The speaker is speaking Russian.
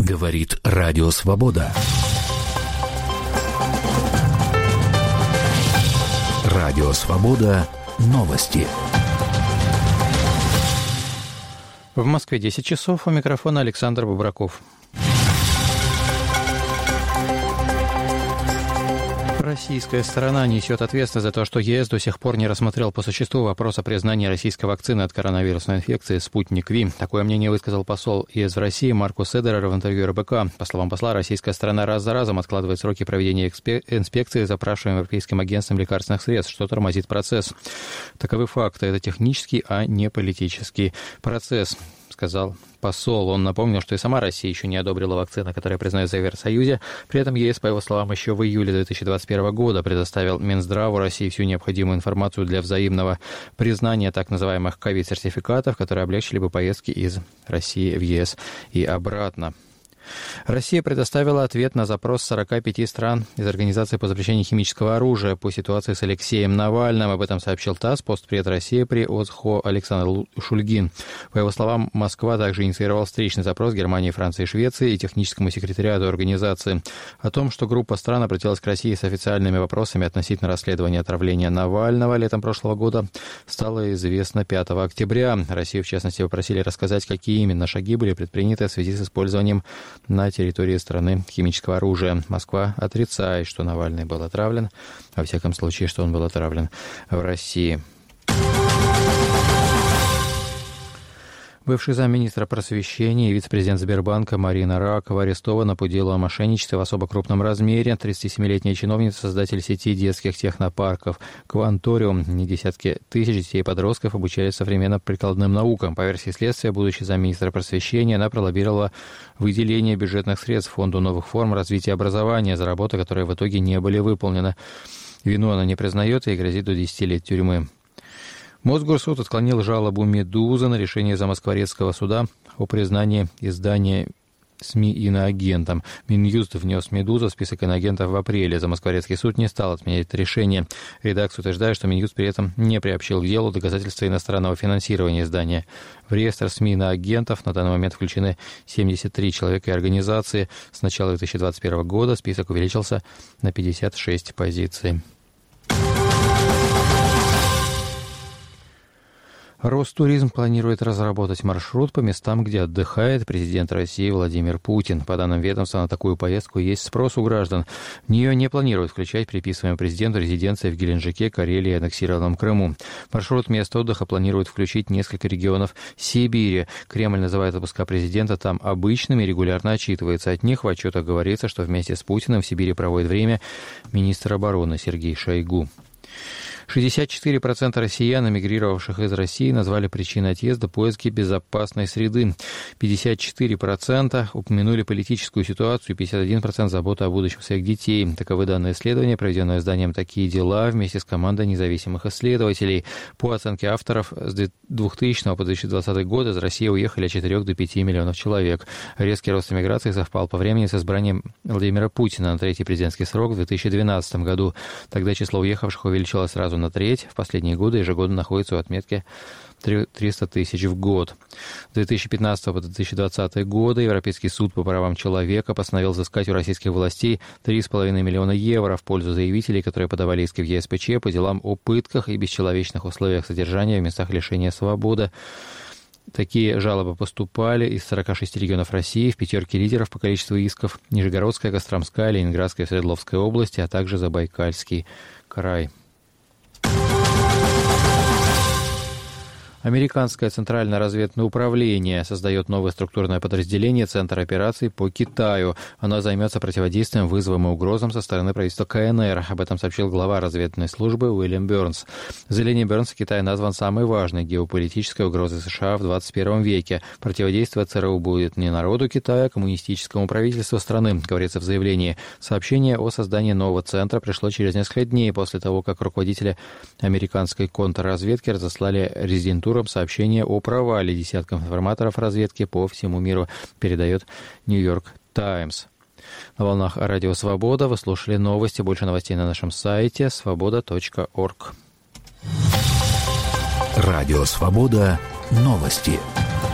Говорит Радио Свобода. Радио Свобода. Новости. В Москве 10 часов. У микрофона Александр Бубраков. Российская сторона несет ответственность за то, что ЕС до сих пор не рассмотрел по существу вопрос о признании российской вакцины от коронавирусной инфекции «Спутник Ви». Такое мнение высказал посол ЕС в России Маркус Эдерер в интервью РБК. По словам посла, российская сторона раз за разом откладывает сроки проведения инспекции, запрашиваемым Европейским агентством лекарственных средств, что тормозит процесс. Таковы факты. Это технический, а не политический процесс, сказал посол. Он напомнил, что и сама Россия еще не одобрила вакцину, которая признается в Евросоюзе. При этом ЕС, по его словам, еще в июле 2021 года предоставил Минздраву России всю необходимую информацию для взаимного признания так называемых ковид-сертификатов, которые облегчили бы поездки из России в ЕС и обратно. Россия предоставила ответ на запрос 45 стран из Организации по запрещению химического оружия по ситуации с Алексеем Навальным. Об этом сообщил ТАСС, постпред России при ОСХО Александр Шульгин. По его словам, Москва также инициировала встречный запрос Германии, Франции и Швеции и техническому секретариату организации о том, что группа стран обратилась к России с официальными вопросами относительно расследования отравления Навального летом прошлого года, стало известно 5 октября. Россию, в частности, попросили рассказать, какие именно шаги были предприняты в связи с использованием на территории страны химического оружия. Москва отрицает, что Навальный был отравлен, во всяком случае, что он был отравлен в России. Бывший замминистра просвещения и вице-президент Сбербанка Марина Ракова арестована по делу о мошенничестве в особо крупном размере. 37-летняя чиновница, создатель сети детских технопарков «Кванториум». Десятки тысяч детей и подростков обучались современным прикладным наукам. По версии следствия, будучи замминистра просвещения, она пролоббировала выделение бюджетных средств Фонду новых форм развития образования за работы, которые в итоге не были выполнены. Вину она не признает и грозит до 10 лет тюрьмы. Мосгорсуд отклонил жалобу «Медузы» на решение Замоскворецкого суда о признании издания СМИ иноагентом. Минюст внес «Медузу» в список иноагентов в апреле. Замоскворецкий суд не стал отменять это решение. Редакция утверждает, что Минюст при этом не приобщил к делу доказательства иностранного финансирования издания. В реестр СМИ иноагентов на данный момент включены 73 человека и организации. С начала 2021 года список увеличился на 56 позиций. Ростуризм планирует разработать маршрут по местам, где отдыхает президент России Владимир Путин. По данным ведомства, на такую поездку есть спрос у граждан. В нее не планируют включать приписываемую президенту резиденции в Геленджике, Карелии и аннексированном Крыму. Маршрут мест отдыха планирует включить несколько регионов Сибири. Кремль называет отпуска президента там обычными и регулярно отчитывается от них. В отчетах говорится, что вместе с Путиным в Сибири проводит время министр обороны Сергей Шойгу. 64% россиян, эмигрировавших из России, назвали причиной отъезда поиски безопасной среды. 54% упомянули политическую ситуацию, 51% заботу о будущем своих детей. Таковы данные исследования, проведенное изданием «Такие дела» вместе с командой независимых исследователей. По оценке авторов, с 2000 по 2020 год из России уехали от 4 до 5 миллионов человек. Резкий рост эмиграции совпал по времени с избранием Владимира Путина на третий президентский срок в 2012 году. Тогда число уехавших увеличилось сразу на треть. В последние годы ежегодно находится у отметки 300 тысяч в год. С 2015 по 2020 годы Европейский суд по правам человека постановил взыскать у российских властей 3,5 миллиона евро в пользу заявителей, которые подавали иски в ЕСПЧ по делам о пытках и бесчеловечных условиях содержания в местах лишения свободы. Такие жалобы поступали из 46 регионов России, в пятерке лидеров по количеству исков: Нижегородская, Костромская, Ленинградская и Свердловская области, а также Забайкальский край. Американское Центральное разведывательное управление создает новое структурное подразделение Центр операций по Китаю. Оно займется противодействием вызовам и угрозам со стороны правительства КНР. Об этом сообщил глава разведывательной службы Уильям Бернс. В заявлении Бернса Китай назван самой важной геополитической угрозой США в 21 веке. Противодействовать ЦРУ будет не народу Китая, а коммунистическому правительству страны, говорится в заявлении. Сообщение о создании нового центра пришло через несколько дней после того, как руководители американской контрразведки разослали резидентурам сообщение о провале десятков информаторов разведки по всему миру, передает Нью-Йорк Таймс. На волнах Радио Свобода вы слушали новости. Больше новостей на нашем сайте svoboda.org. Радио Свобода. Новости.